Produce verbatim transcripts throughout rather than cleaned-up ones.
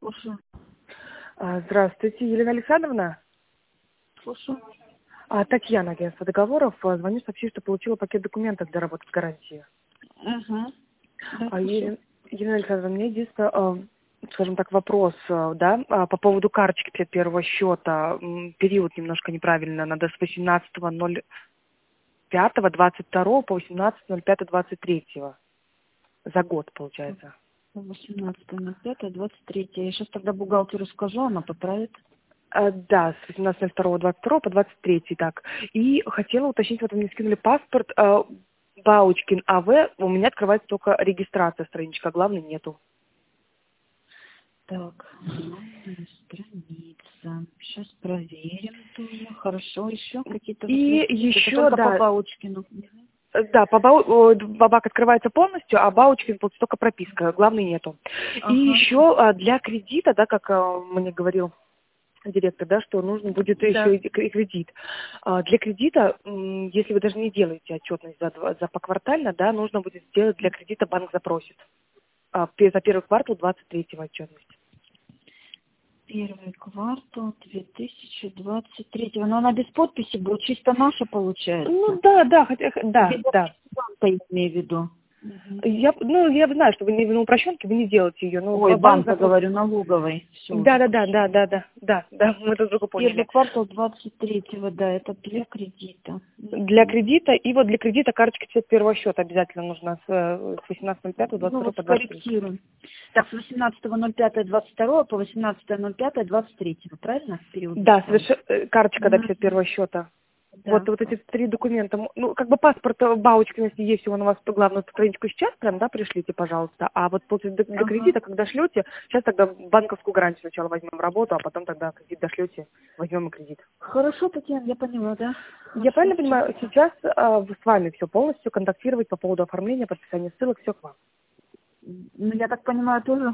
Слушаю. А, Здравствуйте, Елена Александровна. Слушаю. А, Татьяна, агентство договоров. А, Звоню сообщить, что получила пакет документов для работы с гарантией. Ага. Да, А, слушаю. Елена, Елена Александровна, у меня единственное, а, скажем так, вопрос, а, да, а, по поводу карточки пятьдесят первого счета. М, Период немножко неправильно. Надо с восемнадцатого ноль пятого двадцать второго по восемнадцатое ноль пятое двадцать третьего. За год, получается. восемнадцатое ноль пятое двадцать третье. Я сейчас тогда бухгалтеру скажу, она поправит. А, Да, с восемнадцатого ноль второго двадцать второго по двадцать третий, так. И хотела уточнить, вот вы мне скинули паспорт а, Баучкин А В, у меня открывается только регистрация страничка, главной нету. Так, главная страница. Сейчас проверим тоже. Хорошо, еще какие-то И реквизиты. еще, Только по да, Баучкину. э, да, по Бау- о, Бабак открывается полностью, а Баучкин вот только прописка, главной нету. И Ага. еще а, для кредита, да, как а, мне говорил директор, да, что нужно будет Да. еще и к- и кредит. А, Для кредита, м, если вы даже не делаете отчетность за, два- за поквартально, да, нужно будет сделать для кредита, банк запросит. А, пе- За первый квартал двадцать третьего отчетность. Первый квартал две тысячи двадцать третьего. Но она без подписи будет, чисто наша Ну получается. да, да, хотя, да, Без да. подписи банка, я имею в виду. Мгм. Я, ну, я знаю, что вы не на упрощенке, вы не делаете ее, но Ой, ба- банк банка, запросит. говорю, налоговой. Все Да, уже да, да, да, хорошо. да, да, да, да, мы это друга Первый поняли. квартал двадцать третьего, да, это для кредита. Для Мгм. кредита, и вот для кредита карточка пятьдесят первого счета обязательно нужна с, э, с восемнадцатого ноль пятого двадцать Ну второго вот по двадцать третий. скорректируем. Так, с восемнадцатого ноль пятого двадцать второго по восемнадцатое ноль пятое двадцать третьего, правильно? Период Да, написала? соверш... э, карточка до Мгм. пятьдесят первого счета. Вот, Да. вот эти три документа. М, Ну, как бы паспорт э, Баучкин, если есть, его на вас, то главную страничку сейчас прям, да, пришлите, пожалуйста. А вот после для, для Ага. кредита, когда шлете, сейчас тогда банковскую гарантию сначала возьмем в работу, а потом тогда кредит дошлете, возьмем и кредит. Хорошо, Татьяна, я поняла, да? Я Хорошо, правильно всё. понимаю, сейчас э, с вами все полностью контактировать по поводу оформления, подписания ссылок, все к вам. Ну, я так понимаю, тоже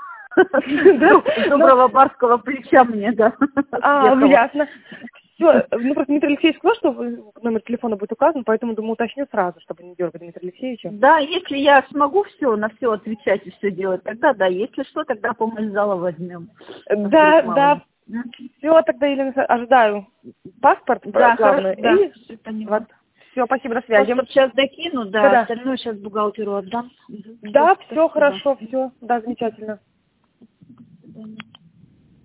Да? с Ну, доброго барского плеча мне, да, а, ну, съехала. ясно. Все, ну просто Дмитрий Алексеевич сказал, что вы- номер телефона будет указан, поэтому, думаю, уточню сразу, чтобы не дергать Дмитрия Алексеевича. Да, если я смогу все на все отвечать и все делать, тогда да. Если что, тогда помощь зала возьмем. А вдруг Да, мало ли. да, М? все, тогда, Елена, Александровна, ожидаю паспорт э, Да, хорошо, главный. да, И все поняла. вот, все, спасибо, до связи. Паспорт сейчас докину, да, Да-да, остальное сейчас бухгалтеру отдам. Все, да, все спасибо. хорошо, все, да, замечательно. До свидания.